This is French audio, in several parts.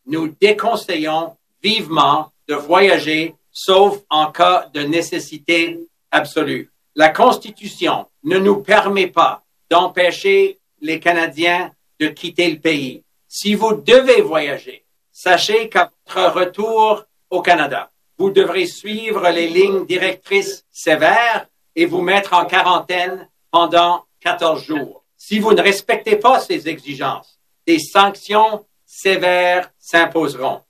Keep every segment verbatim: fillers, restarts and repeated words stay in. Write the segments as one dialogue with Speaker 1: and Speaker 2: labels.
Speaker 1: nous déconseillons vivement de voyager, sauf en cas de nécessité absolue. La Constitution ne nous permet pas d'empêcher les Canadiens de quitter le pays. Si vous devez voyager, sachez qu'à votre retour au Canada, vous devrez suivre les lignes directrices sévères et vous mettre en quarantaine pendant quatorze jours. Si vous ne respectez pas ces exigences, des sanctions sévères s'imposeront.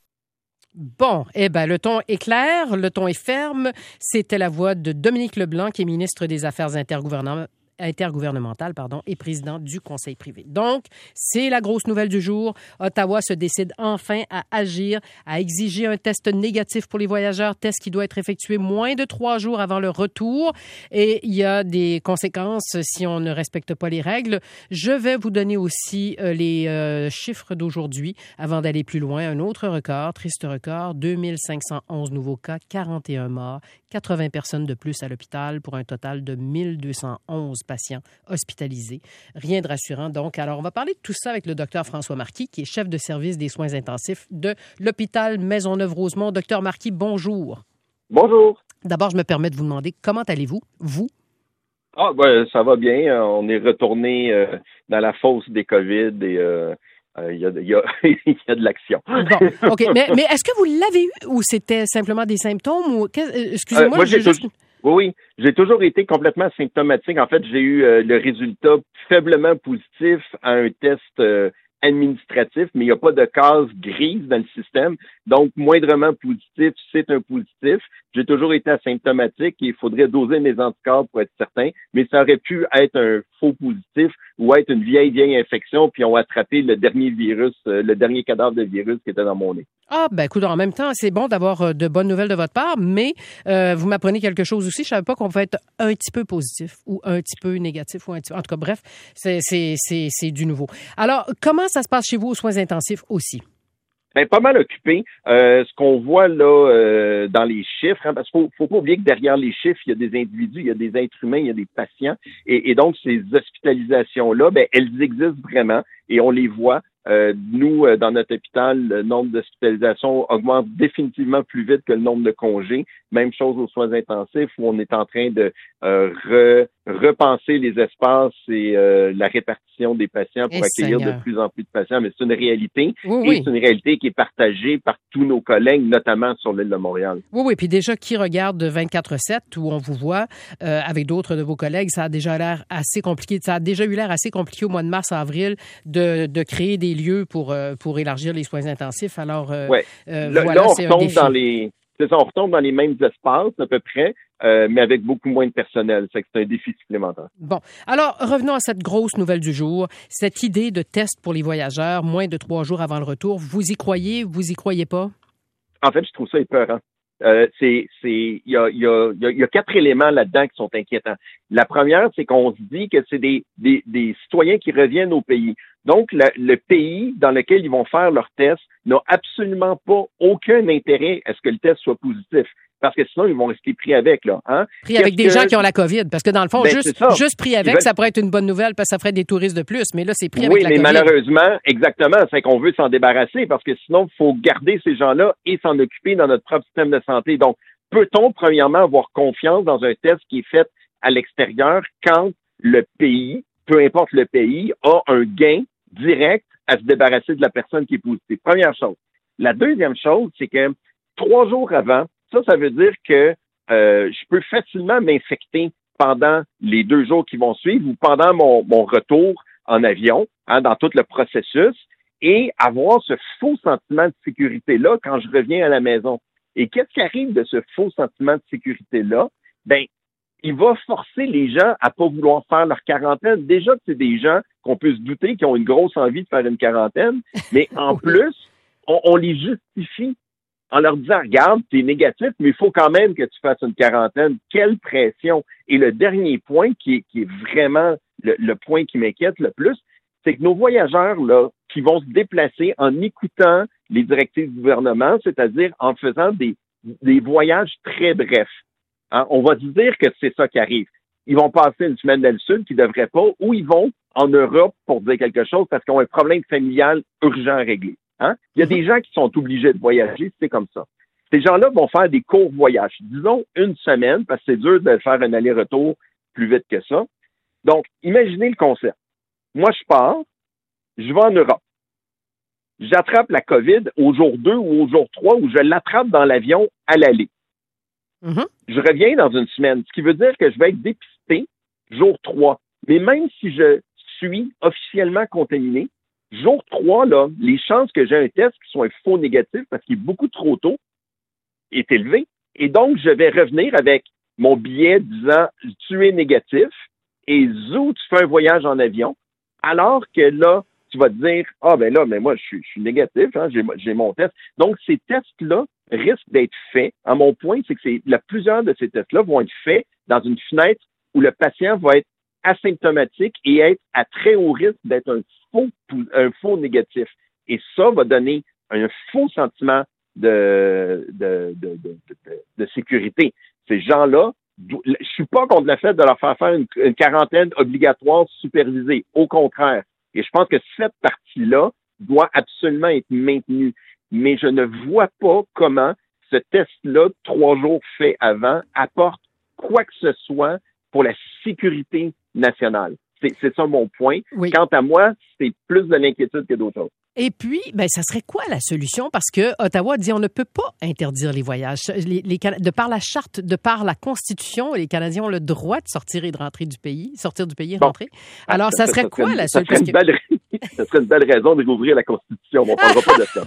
Speaker 2: Bon, eh bien, le ton est clair, le ton est ferme. C'était la voix de Dominique Leblanc, qui est ministre des Affaires intergouvernementales. intergouvernemental pardon, et président du Conseil privé. Donc, c'est la grosse nouvelle du jour. Ottawa se décide enfin à agir, à exiger un test négatif pour les voyageurs, test qui doit être effectué moins de trois jours avant le retour. Et il y a des conséquences si on ne respecte pas les règles. Je vais vous donner aussi euh, les euh, chiffres d'aujourd'hui avant d'aller plus loin. Un autre record, triste record, deux mille cinq cent onze nouveaux cas, quarante et un morts, quatre-vingts personnes de plus à l'hôpital pour un total de mille deux cent onze patients hospitalisés. Rien de rassurant, donc. Alors, on va parler de tout ça avec le docteur François Marquis, qui est chef de service des soins intensifs de l'hôpital Maisonneuve-Rosemont. Docteur Marquis, bonjour.
Speaker 3: Bonjour.
Speaker 2: D'abord, je me permets de vous demander, comment allez-vous, vous?
Speaker 3: Ah, ben, ça va bien. On est retourné euh, dans la fosse des COVID et euh, il y, a, y, a, y a de l'action.
Speaker 2: Bon, OK. Mais, mais est-ce que vous l'avez eu ou c'était simplement des symptômes? Ou... Excusez-moi.
Speaker 3: Euh, moi, j'ai
Speaker 2: juste...
Speaker 3: toujours... Oui, oui. J'ai toujours été complètement symptomatique. En fait, j'ai eu euh, le résultat faiblement positif à un test euh, administratif, mais il n'y a pas de case grise dans le système. Donc, moindrement positif, c'est un positif. J'ai toujours été asymptomatique et il faudrait doser mes anticorps pour être certain, mais ça aurait pu être un faux positif ou être une vieille, vieille infection, puis on a attrapé le dernier virus, euh, le dernier cadavre de virus qui était dans mon nez.
Speaker 2: Ah, ben écoute, en même temps, c'est bon d'avoir de bonnes nouvelles de votre part, mais euh, vous m'apprenez quelque chose aussi. Je savais pas qu'on pouvait être un petit peu positif ou un petit peu négatif ou un petit peu... En tout cas, bref, c'est, c'est, c'est, c'est du nouveau. Alors, comment ça se passe chez vous aux soins intensifs aussi?
Speaker 3: Ben, pas mal occupé. Euh, ce qu'on voit là euh, dans les chiffres, hein, parce qu'il faut, faut pas oublier que derrière les chiffres, il y a des individus, il y a des êtres humains, il y a des patients. Et, et donc, ces hospitalisations-là, ben, elles existent vraiment et on les voit. Euh, nous, euh, dans notre hôpital, le nombre d'hospitalisations augmente définitivement plus vite que le nombre de congés. Même chose aux soins intensifs où on est en train de euh, re, repenser les espaces et euh, la répartition des patients pour
Speaker 2: et
Speaker 3: accueillir
Speaker 2: Seigneur.
Speaker 3: de plus en plus de patients. Mais c'est une réalité
Speaker 2: Oui,
Speaker 3: et
Speaker 2: oui.
Speaker 3: c'est une réalité qui est partagée par tous nos collègues, notamment sur l'île de Montréal.
Speaker 2: Oui, oui. Puis déjà, qui regarde vingt-quatre sept où on vous voit euh, avec d'autres de vos collègues, ça a déjà l'air assez compliqué. Ça a déjà eu l'air assez compliqué au mois de mars, avril de, de créer des lieux pour, euh, pour élargir les soins intensifs. Alors, euh,
Speaker 3: ouais.
Speaker 2: euh,
Speaker 3: là,
Speaker 2: voilà,
Speaker 3: là, on
Speaker 2: c'est un
Speaker 3: retombe
Speaker 2: défi.
Speaker 3: dans les... C'est ça, on retombe dans les mêmes espaces à peu près, euh, mais avec beaucoup moins de personnel. C'est que c'est un défi supplémentaire.
Speaker 2: Bon. Alors, revenons à cette grosse nouvelle du jour. Cette idée de test pour les voyageurs, moins de trois jours avant le retour. Vous y croyez? Vous y croyez pas?
Speaker 3: En fait, je trouve ça épeurant. Euh, c'est, c'est, il y a, il y a, il y a quatre éléments là-dedans qui sont inquiétants. La première, c'est qu'on se dit que c'est des, des, des citoyens qui reviennent au pays. Donc, le, le pays dans lequel ils vont faire leur test n'a absolument pas aucun intérêt à ce que le test soit positif. Parce que sinon, ils vont rester pris avec, là. Hein?
Speaker 2: Pris avec des
Speaker 3: que...
Speaker 2: gens qui ont la COVID. Parce que dans le fond,
Speaker 3: ben,
Speaker 2: juste, juste pris avec,
Speaker 3: veulent...
Speaker 2: ça pourrait être une bonne nouvelle parce que ça ferait des touristes de plus. Mais là, c'est pris
Speaker 3: oui,
Speaker 2: avec la
Speaker 3: COVID. Oui, mais
Speaker 2: COVID.
Speaker 3: malheureusement, exactement, c'est qu'on veut s'en débarrasser parce que sinon, il faut garder ces gens-là et s'en occuper dans notre propre système de santé. Donc, peut-on, premièrement, avoir confiance dans un test qui est fait à l'extérieur quand le pays, peu importe le pays, a un gain direct à se débarrasser de la personne qui est positive? Première chose. La deuxième chose, c'est que trois jours avant, ça, ça veut dire que euh, je peux facilement m'infecter pendant les deux jours qui vont suivre ou pendant mon, mon retour en avion, hein, dans tout le processus, et avoir ce faux sentiment de sécurité-là quand je reviens à la maison. Et qu'est-ce qui arrive de ce faux sentiment de sécurité-là? Ben, il va forcer les gens à pas vouloir faire leur quarantaine. Déjà que c'est des gens qu'on peut se douter qui ont une grosse envie de faire une quarantaine, mais en plus, on, on les justifie en leur disant, regarde, t'es négatif, mais il faut quand même que tu fasses une quarantaine. Quelle pression! Et le dernier point qui est, qui est vraiment le, le point qui m'inquiète le plus, c'est que nos voyageurs, là, qui vont se déplacer en écoutant les directives du gouvernement, c'est-à-dire en faisant des, des voyages très brefs. Hein? On va se dire que c'est ça qui arrive. Ils vont passer une semaine dans le sud qui ne devraient pas, ou ils vont en Europe pour dire quelque chose parce qu'ils ont un problème familial urgent à régler. Hein? Il y a des gens qui sont obligés de voyager, c'est comme ça. Ces gens-là vont faire des courts voyages, disons une semaine, parce que c'est dur de faire un aller-retour plus vite que ça. Donc, imaginez le concept. Moi, je pars, je vais en Europe. J'attrape la COVID au jour deux ou au jour trois, où je l'attrape dans l'avion à l'aller.
Speaker 2: Mm-hmm.
Speaker 3: Je reviens dans une semaine, ce qui veut dire que je vais être dépisté jour trois. Mais même si je suis officiellement contaminé, jour trois, là, les chances que j'ai un test qui soit un faux négatif, parce qu'il est beaucoup trop tôt, est élevé. Et donc, je vais revenir avec mon billet disant « tu es négatif » et zou, tu fais un voyage en avion, alors que là, tu vas te dire « ah ben là, mais moi, je suis, je suis négatif, hein, j'ai, j'ai mon test ». Donc, ces tests-là risquent d'être faits. À mon point, c'est que c'est, là, plusieurs de ces tests-là vont être faits dans une fenêtre où le patient va être asymptomatique et être à très haut risque d'être un faux, un faux négatif. Et ça va donner un faux sentiment de, de, de, de, de, de sécurité. Ces gens-là, je suis pas contre le fait de leur faire faire une, une quarantaine obligatoire supervisée. Au contraire. Et je pense que cette partie-là doit absolument être maintenue. Mais je ne vois pas comment ce test-là, trois jours fait avant, apporte quoi que ce soit pour la sécurité nationale. C'est, c'est ça mon point.
Speaker 2: Oui. Quant
Speaker 3: à moi, c'est plus de l'inquiétude que d'autres choses.
Speaker 2: Et puis, ben, ça serait quoi la solution? Parce que Ottawa dit on ne peut pas interdire les voyages. Les, les, de par la charte, de par la Constitution, les Canadiens ont le droit de sortir et de rentrer du pays, sortir du pays et
Speaker 3: bon.
Speaker 2: rentrer. Alors, ça, ça, serait ça quoi
Speaker 3: serait,
Speaker 2: la
Speaker 3: solution? Ça,
Speaker 2: que...
Speaker 3: belle... ça serait une belle raison de rouvrir la Constitution. On ne parlera pas de ça.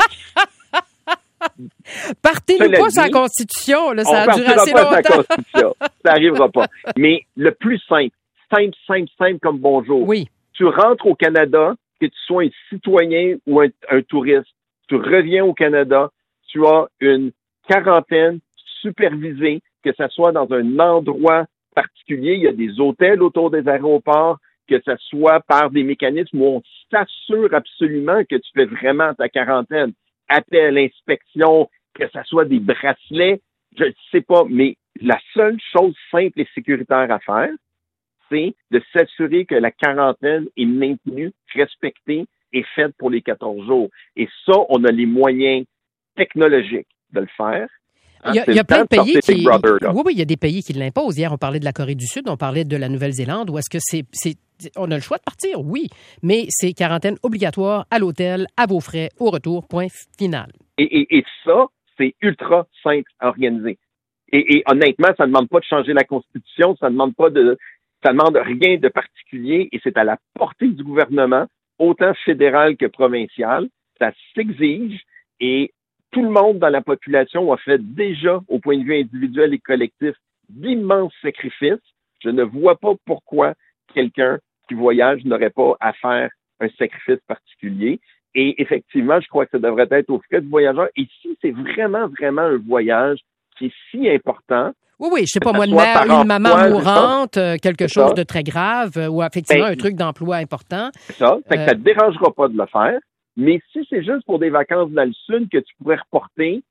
Speaker 2: Partez-nous pas sur la Constitution. Là, ça
Speaker 3: on
Speaker 2: a duré assez longtemps.
Speaker 3: Pas sur la Constitution. Ça n'arrivera pas. Mais le plus simple, simple, simple, simple comme bonjour.
Speaker 2: Oui.
Speaker 3: Tu rentres au Canada, que tu sois un citoyen ou un, un touriste, tu reviens au Canada, tu as une quarantaine supervisée, que ce soit dans un endroit particulier, il y a des hôtels autour des aéroports, que ce soit par des mécanismes où on s'assure absolument que tu fais vraiment ta quarantaine. Appel, inspection, que ce soit des bracelets, je ne sais pas, mais la seule chose simple et sécuritaire à faire, c'est de s'assurer que la quarantaine est maintenue, respectée et faite pour les quatorze jours. Et ça, on a les moyens technologiques de le faire.
Speaker 2: Hein, il y a, il y a plein de pays qui... Brother, oui, oui, il y a des pays qui l'imposent. Hier, on parlait de la Corée du Sud, on parlait de la Nouvelle-Zélande. Où est-ce que c'est... c'est... On a le choix de partir, oui, mais c'est quarantaine obligatoire à l'hôtel, à vos frais, au retour, point final.
Speaker 3: Et, et, et ça, c'est ultra simple à organiser. Et, et honnêtement, ça ne demande pas de changer la Constitution, ça ne demande pas de... Ça ne demande rien de particulier et c'est à la portée du gouvernement, autant fédéral que provincial. Ça s'exige et tout le monde dans la population a fait déjà, au point de vue individuel et collectif, d'immenses sacrifices. Je ne vois pas pourquoi quelqu'un qui voyage n'aurait pas à faire un sacrifice particulier. Et effectivement, je crois que ça devrait être aux frais du voyageur. Et si c'est vraiment, vraiment un voyage qui est si important,
Speaker 2: oui, oui, je sais pas, moi, une mère, une maman mourante, quelque chose ça. de très grave, ou effectivement ben, un truc d'emploi important.
Speaker 3: C'est ça, fait que euh... ça te dérangera pas de le faire, mais si c'est juste pour des vacances dans le sud que tu pourrais reporter,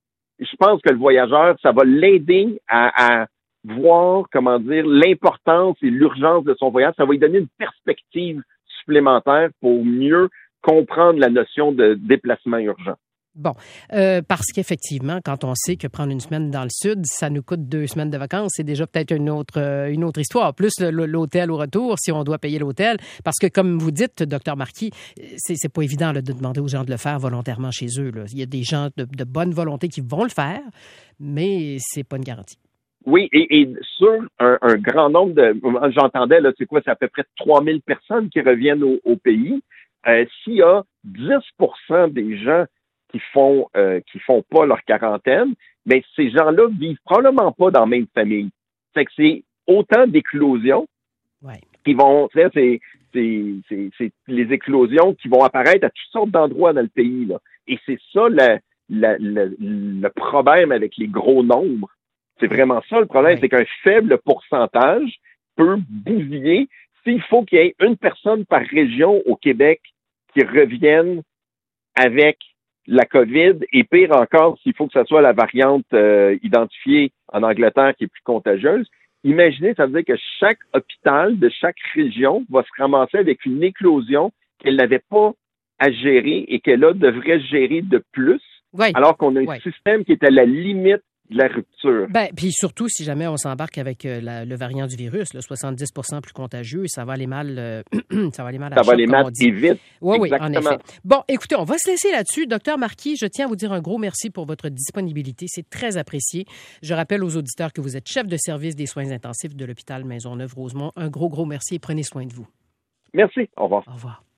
Speaker 3: je pense que le voyageur, ça va l'aider à, à voir, comment dire, l'importance et l'urgence de son voyage. Ça va lui donner une perspective supplémentaire pour mieux comprendre la notion de déplacement urgent.
Speaker 2: Bon, euh, parce qu'effectivement, quand on sait que prendre une semaine dans le sud, ça nous coûte deux semaines de vacances, c'est déjà peut-être une autre euh, une autre histoire. Plus le, l'hôtel au retour, si on doit payer l'hôtel, parce que comme vous dites, docteur Marquis, c'est c'est pas évident là, de demander aux gens de le faire volontairement chez eux. Là. Il y a des gens de, de bonne volonté qui vont le faire, mais c'est pas une garantie.
Speaker 3: Oui, et, et sur un, un grand nombre de, j'entendais là, c'est quoi, c'est à peu près trois mille personnes qui reviennent au, au pays. Euh, s'il y a dix pour cent des gens qui font euh, qui font pas leur quarantaine, mais ces gens-là vivent probablement pas dans la même famille. Fait que c'est autant d'éclosions
Speaker 2: ouais.
Speaker 3: qui vont, tu sais, c'est, c'est, c'est, c'est les éclosions qui vont apparaître à toutes sortes d'endroits dans le pays, là. Et c'est ça la, la, la, le problème avec les gros nombres. C'est vraiment ça le problème, ouais. C'est qu'un faible pourcentage peut bousiller. S'il faut qu'il y ait une personne par région au Québec qui revienne avec la COVID, et pire encore, s'il faut que ce soit la variante euh, identifiée en Angleterre qui est plus contagieuse, imaginez, ça veut dire que chaque hôpital de chaque région va se ramasser avec une éclosion qu'elle n'avait pas à gérer et que là, devrait gérer de plus,
Speaker 2: oui.
Speaker 3: alors qu'on a un
Speaker 2: oui.
Speaker 3: système qui est à la limite de la rupture.
Speaker 2: Ben, puis surtout, si jamais on s'embarque avec euh, la, le variant du virus, le soixante-dix pour cent plus contagieux, ça va aller mal, euh, ça va aller mal à
Speaker 3: Ça
Speaker 2: la
Speaker 3: va
Speaker 2: choc,
Speaker 3: aller
Speaker 2: comme
Speaker 3: mal
Speaker 2: on dit.
Speaker 3: et vite.
Speaker 2: Oui, oui, en
Speaker 3: Exactement.
Speaker 2: effet. Bon, écoutez, on va se laisser là-dessus. Docteur Marquis, je tiens à vous dire un gros merci pour votre disponibilité. C'est très apprécié. Je rappelle aux auditeurs que vous êtes chef de service des soins intensifs de l'hôpital Maisonneuve-Rosemont. Un gros, gros merci et prenez soin de vous.
Speaker 3: Merci. Au revoir.
Speaker 2: Au revoir.